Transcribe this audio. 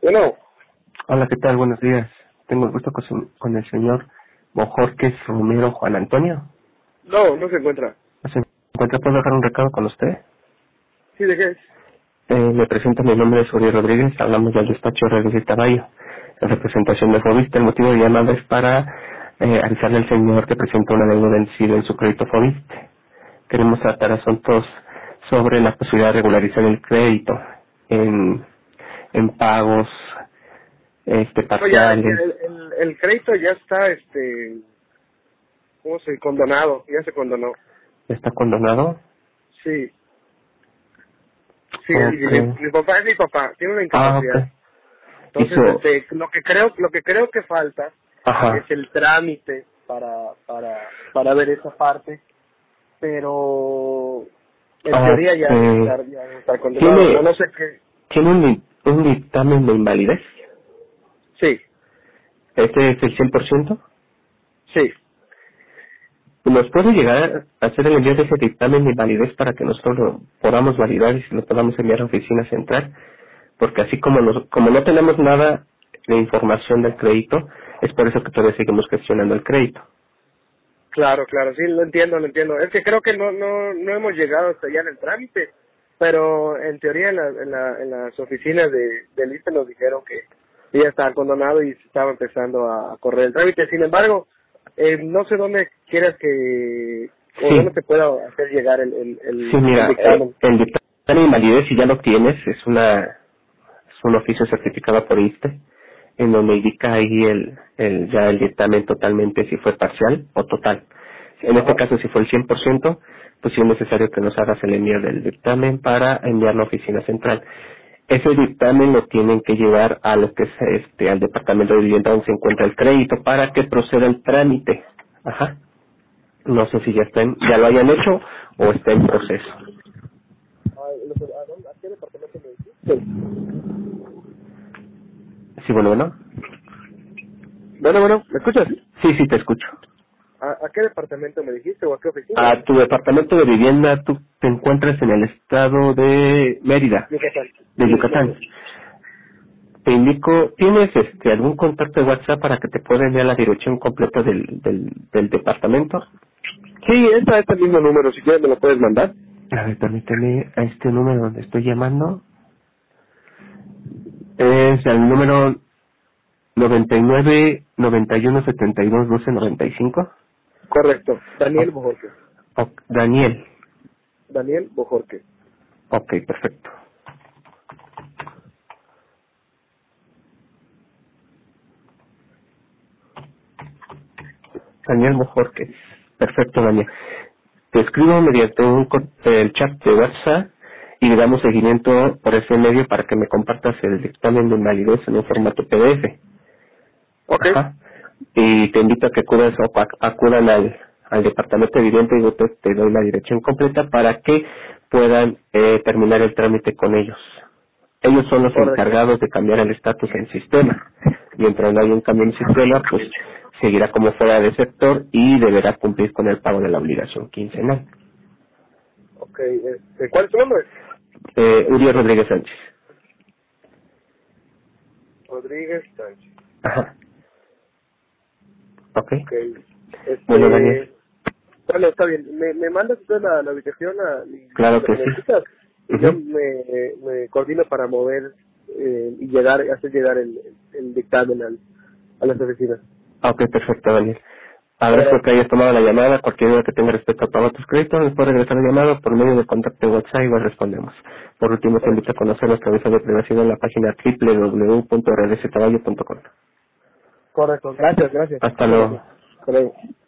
Bueno, Hola, ¿qué tal? Buenos días. Tengo el gusto con el señor Bojorquez Romero Juan Antonio. no se encuentra. ¿Se encuentra? ¿Puedo dejar un recado con usted? ¿Sí, de qué es? Me presento, mi nombre es Uriel Rodríguez, hablamos del despacho de Taballo, en representación de Fobiste. El motivo de llamada es para avisarle al señor que presenta una deuda vencida en su crédito Fobiste. Queremos tratar asuntos sobre la posibilidad de regularizar el crédito en pagos No, ya, parciales. el crédito ya está, ¿cómo se? Condonado, ya se condonó. ¿Está condonado? Sí, sí, Ok. mi papá es mi papá, tiene una Ok. incapacidad. Entonces, Hizo. lo que creo que falta Ajá. es el trámite para ver esa parte, pero en teoría ya Ok. debe estar condonado. No, ¿Tiene, no sé qué. tiene un dictamen de invalidez? Sí, ¿Este es el 100%? sí. ¿Nos puede llegar a hacer el envío de ese dictamen de invalidez para que nosotros lo podamos validar y se lo podamos enviar a oficina central? Porque así como no tenemos nada de información del crédito, es por eso que todavía seguimos gestionando el crédito. Claro, claro, sí, lo entiendo, lo entiendo. Es que creo que no hemos llegado hasta allá en el trámite, pero en teoría en las oficinas del ISSSTE nos dijeron que ya estaba condonado y se estaba empezando a correr el trámite. Sin embargo, no sé dónde quieras o dónde Sí, te pueda hacer llegar sí, el mira, dictamen. el dictamen de invalidez, si ya lo tienes, es un oficio certificado por ISSSTE, en donde indica ahí ya el dictamen totalmente si fue parcial o total. En este Ajá. caso, si fue el 100%, pues sí es necesario que nos hagas el envío del dictamen para enviarlo a la oficina central. Ese dictamen lo tienen que llevar a lo que es al departamento de vivienda donde se encuentra el crédito para que proceda el trámite. Ajá. No sé si ya lo hayan hecho o está en proceso. ¿A qué departamento me dijiste? Sí, bueno. Bueno, ¿me escuchas? Sí, te escucho. ¿A qué departamento me dijiste o a qué oficina? A tu departamento de vivienda, tú te encuentras en el estado de Mérida, Yucatán. de Sí, Yucatán. Te indico, ¿tienes algún contacto de WhatsApp para que te pueda enviar la dirección completa del departamento? sí, está este mismo número, si quieres me lo puedes mandar. A ver, permíteme, a este número donde estoy llamando. Es el número 99 91 72 12 95. Correcto, Daniel Oh, Bojorque. Daniel. Daniel Bojorque. Ok, perfecto. Daniel Bojorquez. Perfecto, Daniel. Te escribo mediante el chat de WhatsApp y le damos seguimiento por ese medio para que me compartas el dictamen de invalidez en un formato PDF. Ok, Ajá. Y te invito a que acudan al departamento de vivienda y yo te doy la dirección completa para que puedan terminar el trámite con ellos. Ellos son los correcto. encargados de cambiar el estatus en sistema. Mientras no haya un cambio en sistema, pues seguirá como fuera de sector y deberá cumplir con el pago de la obligación quincenal. Ok, ¿cuál es tu nombre? Uriel Rodríguez Sánchez. Rodríguez Sánchez. Ajá. Ok. Ok, Bueno, Daniel. bueno, está bien. Me mandas usted la ubicación y Claro lo que que sí. necesitas y yo Ujú. me coordino para mover y hacer llegar el dictamen a las oficinas. Ok, perfecto, Daniel. Te Agradezco que agradezco. hayas tomado la llamada. Cualquier duda que tenga respecto a pago de tus créditos, nos puede regresar la llamada por medio de contacto de WhatsApp y igual respondemos. Por último, te invito a conocer nuestra visa de privacidad en la página www.rdctaballo.com. Correcto, gracias. Hasta Muchas gracias. luego. Hasta luego.